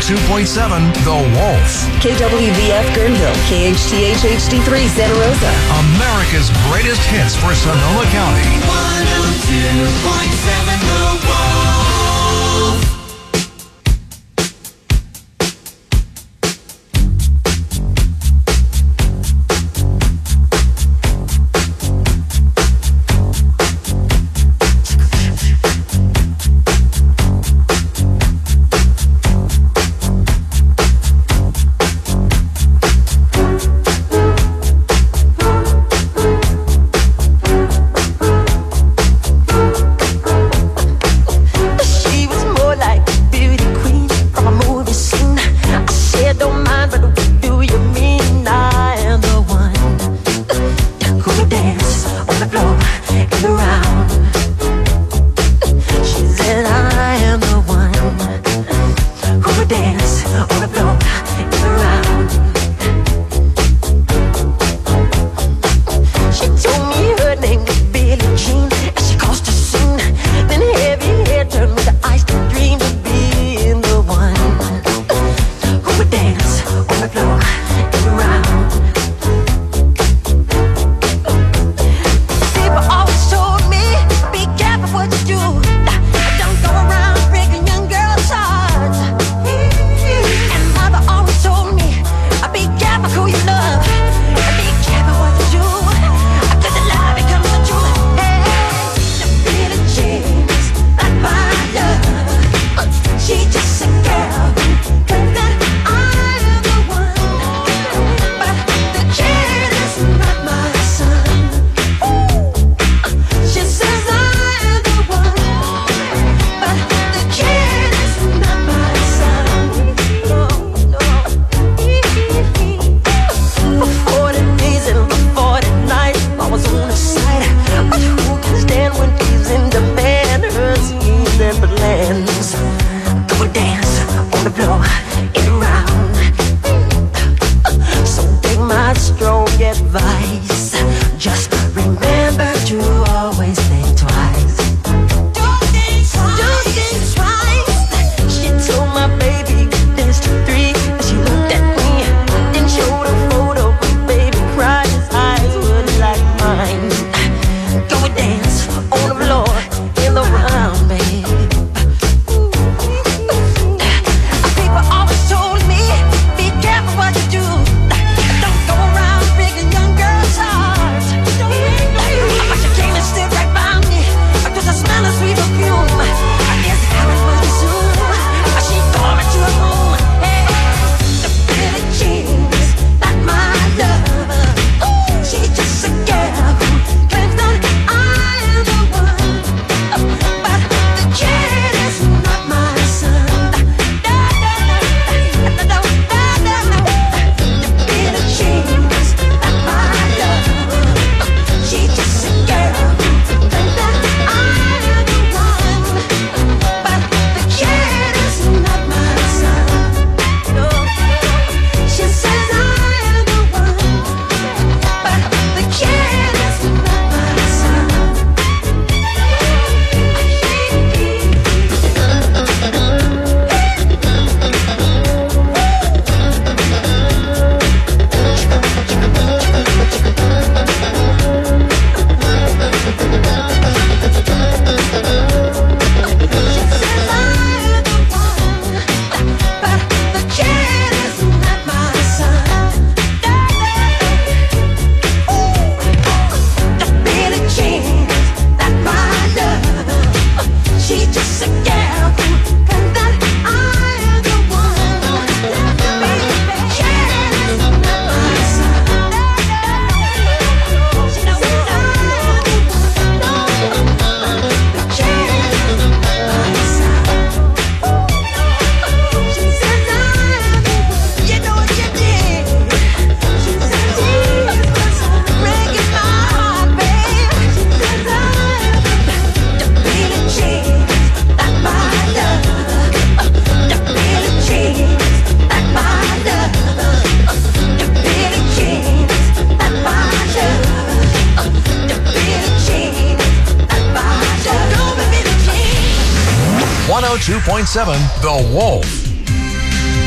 102.7 The Wolf. KWVF Guerneville, KHTH HD3 Santa Rosa. America's greatest hits for Sonoma County. 102.7 The Wolf. .7 The Wolf.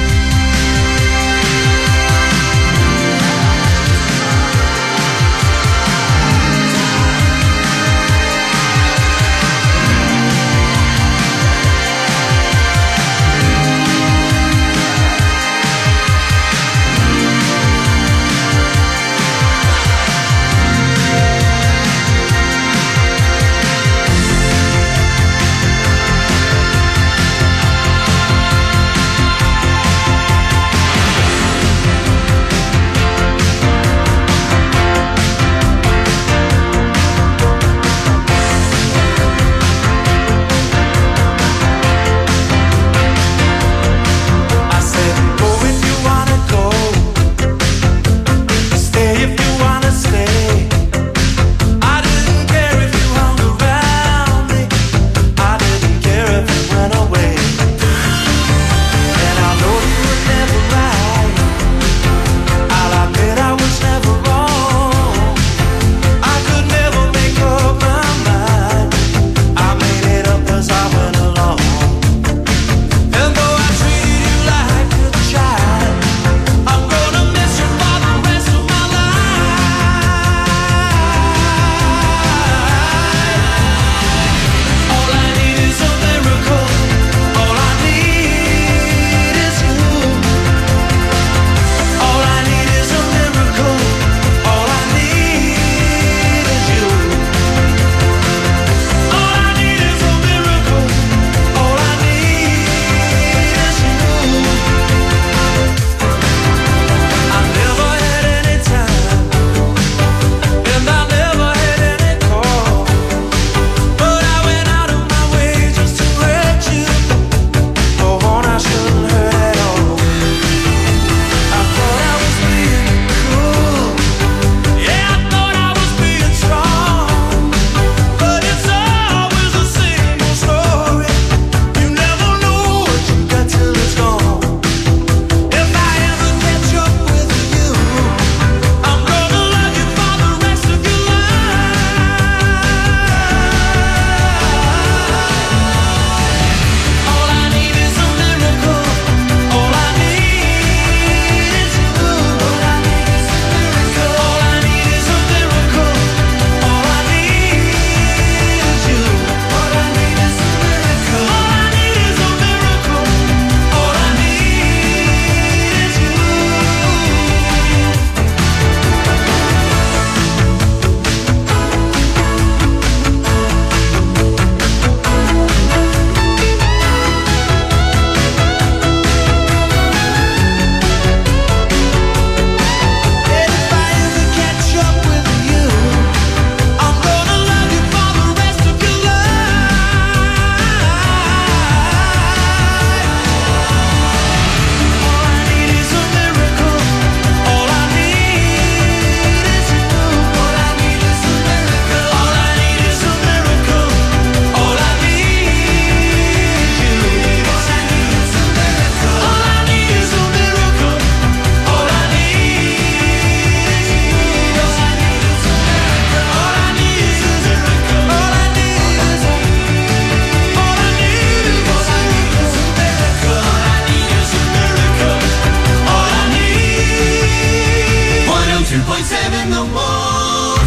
on the move.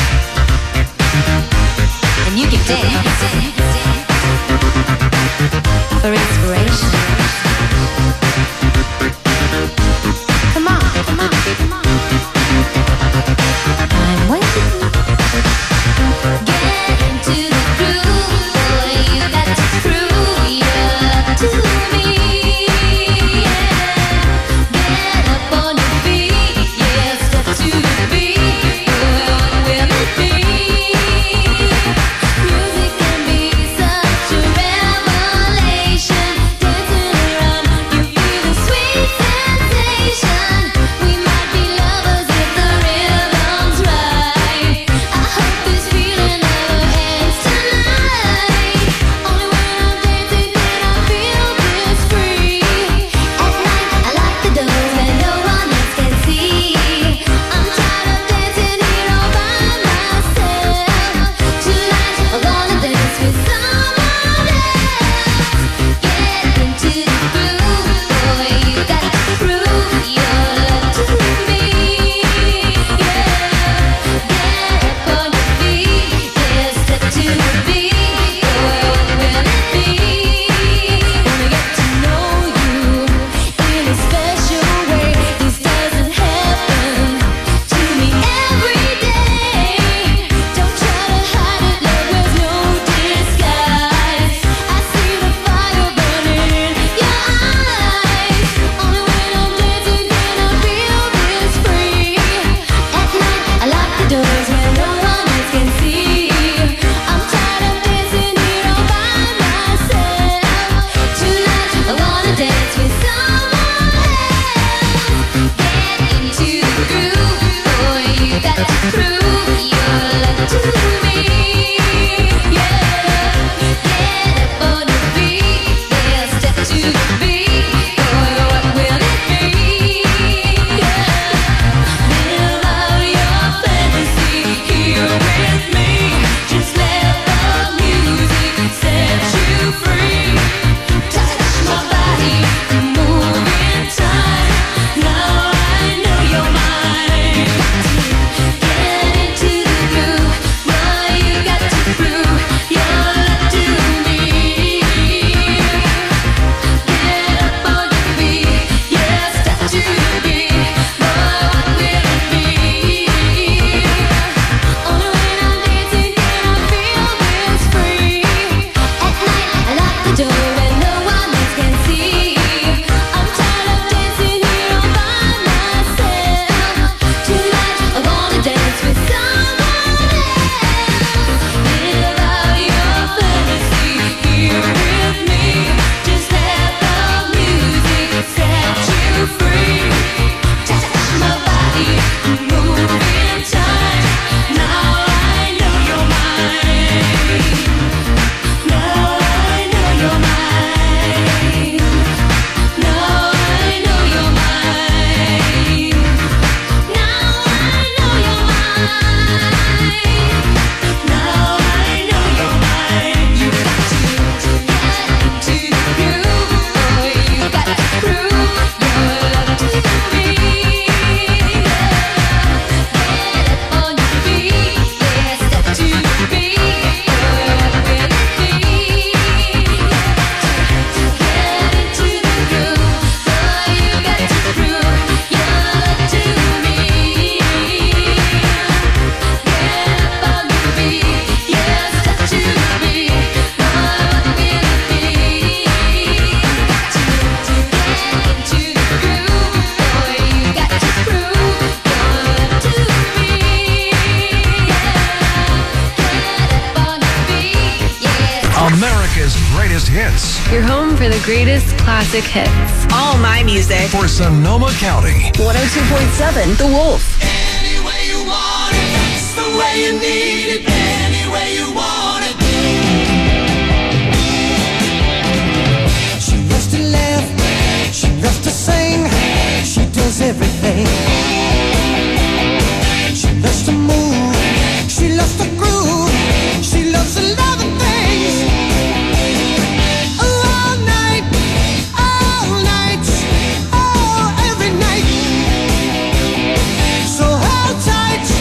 And you can dance for inspiration. Come on, come on, come on. I'm waiting. Get into the groove, boy. You got to prove your love to me. Yeah. Get up on your feet, yeah. Step to the beat, boy. What will it be? Music can be such a revelation. Dancing around, you feel the sweet sensation. We might be lovers if the rhythm's right. I hope this feeling never ends tonight. Only when I'm dancing can I feel this free. At night I lock the doors and no one else can see. I'm tired of dancing here all by myself. Tonight I wanna dance with someone else. Get into the groove, boy. You got to prove your love to me. Yeah. Get up on your feet, yeah. Step to the beat, boy. What will it be? Wanna get to know you in a special way. This doesn't happen to me every day. Don't try to hide it, love, there's no disguise. I see the fire burning in your eyes. Only when I'm dancing can I feel this free. At night I lock the doors where no one else can see. I'm tired of dancing here all by myself. Tonight I wanna dance with someone else. Get into the groove, boy. You got to prove your love to me. Yeah. Get up on your feet, yeah. Step to the beat, boy. What will it be? Yeah. Live out your fantasy here with me. Just let the music set you free. Touch my body, move in time. Now I know you're mine. Get into the groove, boy. You got to prove your love to me. Get up on your feet, yeah. Step to the beat, boy. What will it be? Only when I'm dancing can I feel this free. At night I lock the door and no one else can see. I'm tired of dancing here all by myself. Tonight I wanna dance with someone else. Live out your fantasy here with me. Just let the music set you free. Touch my body, move in time. Now I know you're mine. Now I know you're mine. Now I know you're mine. Now I know you're mine. Now I know you're mine. You got to get into the groove, boy. You got to prove your love to me. Get up on your feet, yeah. Step to the beat, boy. What will it be? Get into the groove, boy. You got to prove your love to me. Get up on your feet, yeah. Step to the beat, boy. What will it be? Got to get into the groove, boy. You got to prove your love to me. Get up on your feet, yeah. America's greatest hits Your home for the greatest classic hits. All my music. for Sonoma County. 102.7 The Wolf. Any way you want it, that's the way you need it. Any way you want it. She loves to laugh, she loves to sing, she does everything. She loves to move, she loves to groove, she loves a lot of things. All night, oh, every night. So hold tight.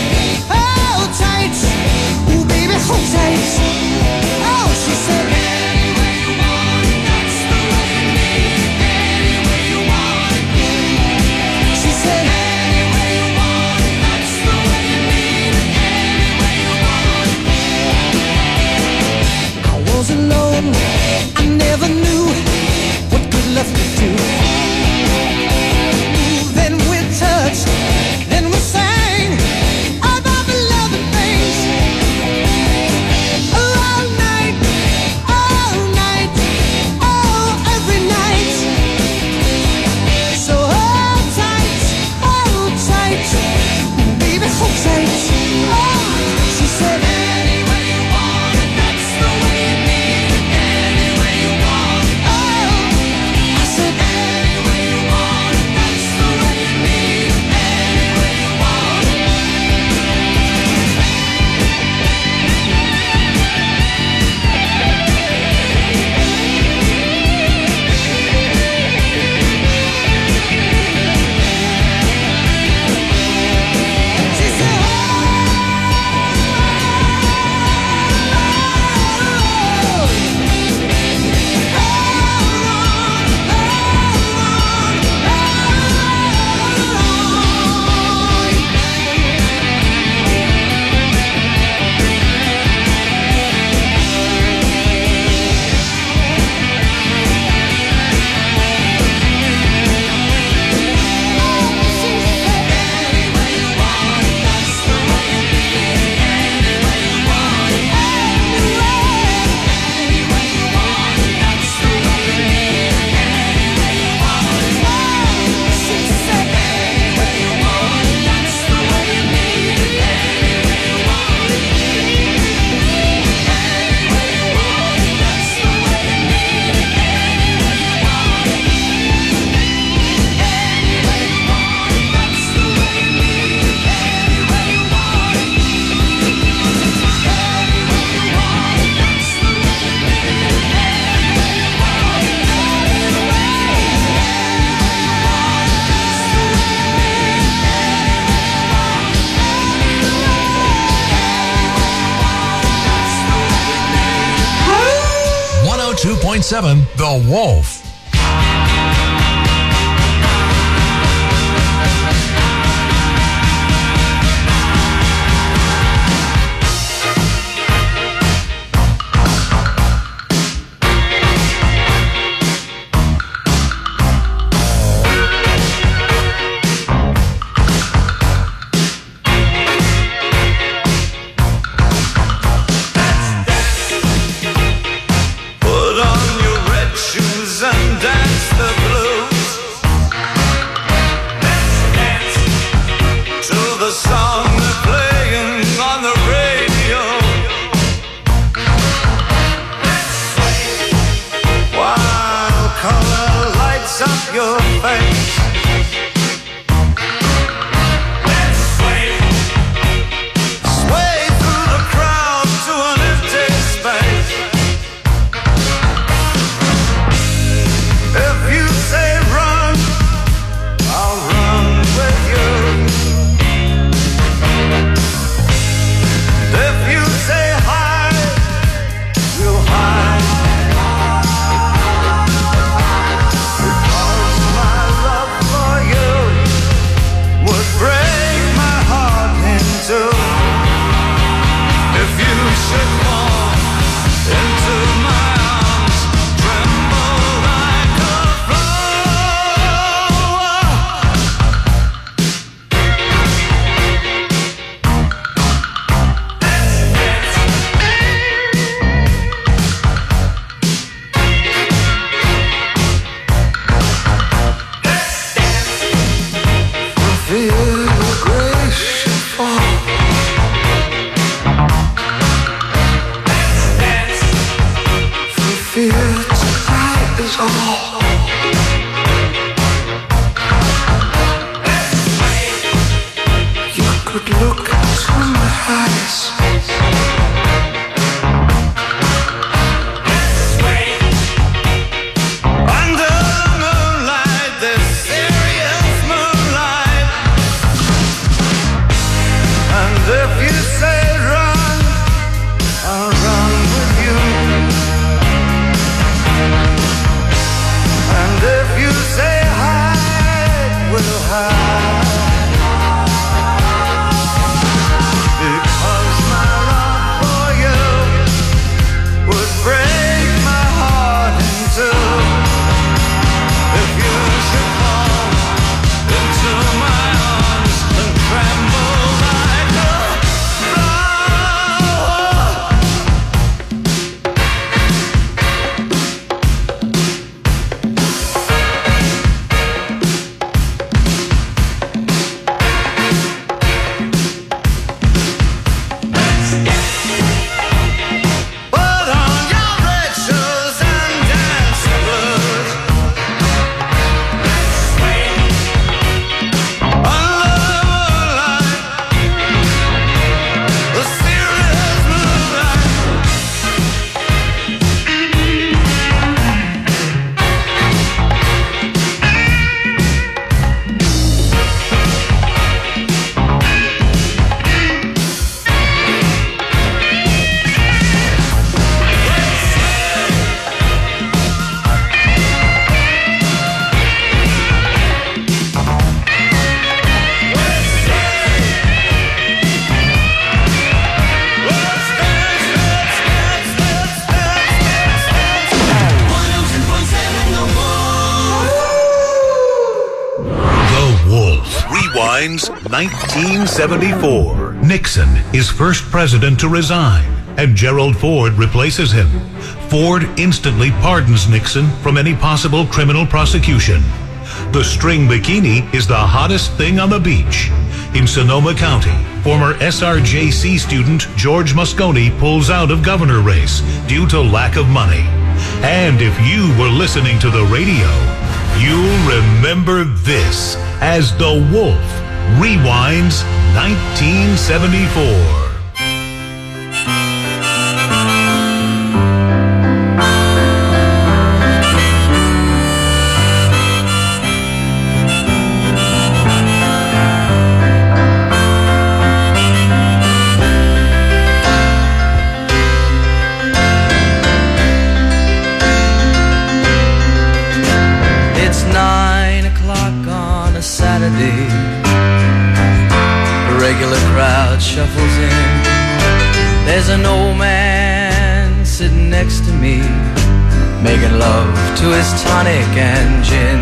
101.7 The Wolf. Put on your red shoes and dance the blues. Let's dance to the song they're playing on the radio. Let's sway while color lights up your face. Let's sway, sway through the crowd to an empty space. If you say run, I'll run with you. If you say hide, we'll hide. Because my love for you would break my heart in two. If you should fall into my arms, tremble like a flower. Feel the grace should fall. For fear tonight is all. You could look into my eyes. Under the moonlight, this serious moonlight. And if you say run, I'll run with you. And if you say hide, we'll hide. Because my love for you would break my heart in two. If you should fall into my arms and tremble like a flower. Put on your red shoes and dance the blues. Under the moonlight, the serious moonlight. The Wolf rewinds 1974. Nixon is first president to resign, and Gerald Ford replaces him. Ford instantly pardons Nixon from any possible criminal prosecution. The string bikini is the hottest thing on the beach. In Sonoma County, former SRJC student George Moscone pulls out of governor race due to lack of money. And if you were listening to the radio, you'll remember this as The Wolf rewinds 1974. regular crowd shuffles in. There's an old man sitting next to me, making love to his tonic and gin.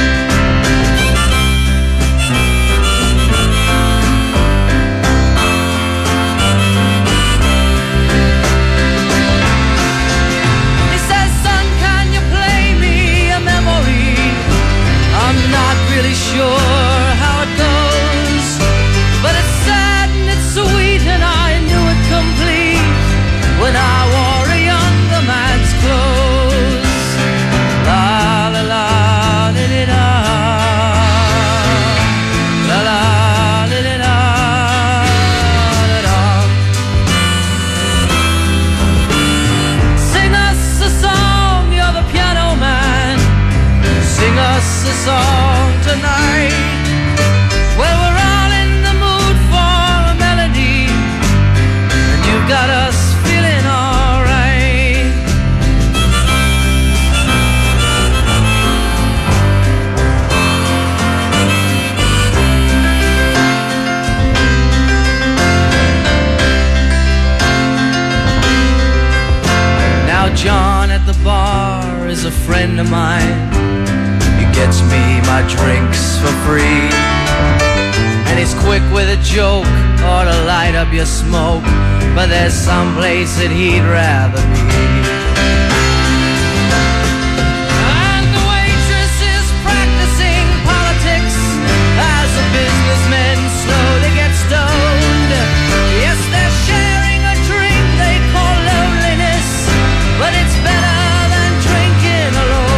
He says, son, can you play me a memory? I'm not really sure how it goes, but it's sad and it's sweet and I knew it complete when I wore a younger man's clothes. La la la di di da, la la di di da da da. Sing us a song, you're the piano man. Sing us a song tonight. Well, we're all in the mood for a melody, and you've got us feeling alright. Now John at the bar is a friend of mine. He gets me my drinks for free, and he's quick with a joke or to light up your smoke, but there's some place that he'd rather be. And the waitress is practicing politics as the businessmen slowly get stoned. Yes, they're sharing a drink they call loneliness, but it's better than drinking alone.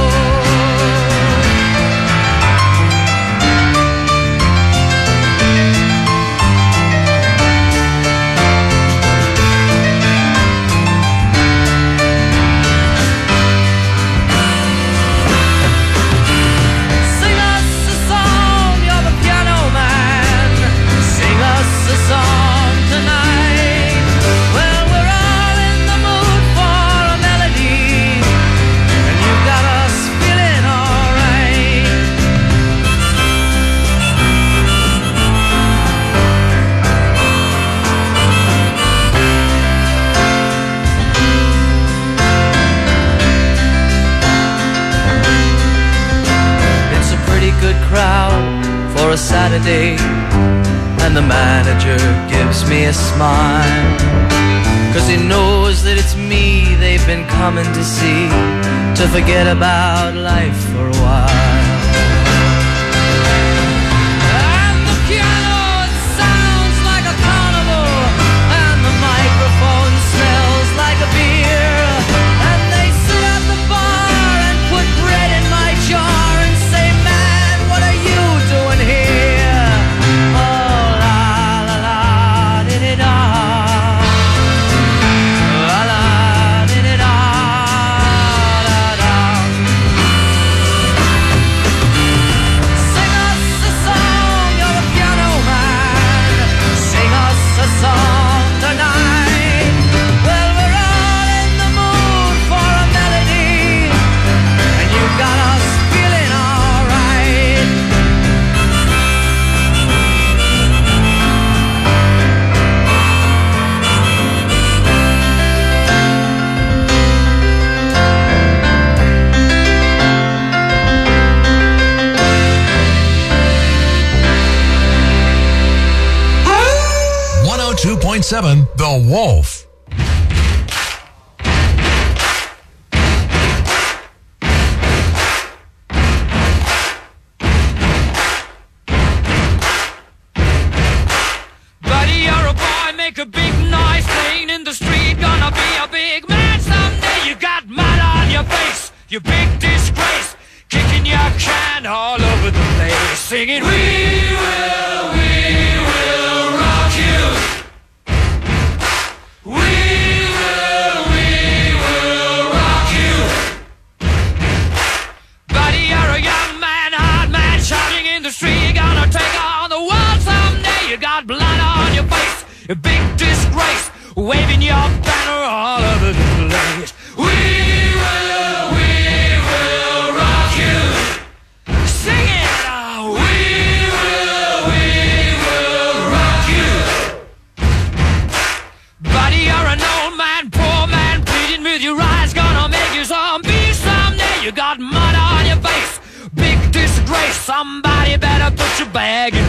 Sing us a song, you're the piano man. Sing us a song tonight. Well, we're all in the mood for a melody, and you got us feeling alright. It's a pretty good crowd for a Saturday, and the manager gives me a smile, 'cause he knows that it's me they've been coming to see, to forget about life for a while. And the piano, it sounds like a carnival, and the microphone smells like a beer, and they sit at the bar and put bread in my jar and say, man, what are you doing here? Oh, la la la di di da, la la di di da da da. Sing us a song, you're the piano man. Sing us a song tonight. Well, we're all in the mood for a melody, and you got us feeling alright. The Wolf. Buddy, you're a boy, make a big noise, playing in the street, gonna be a big man someday. You got mud on your face, you big disgrace, kicking your can all over the place, singing, we will rock you. We will rock you. Buddy, you're a young man, hard man, shouting in the street, gonna take on the world someday. You got blood on your face, a big disgrace, waving your banner all over the place. We will rock you. Sing it, we will rock you. Somebody better put your bag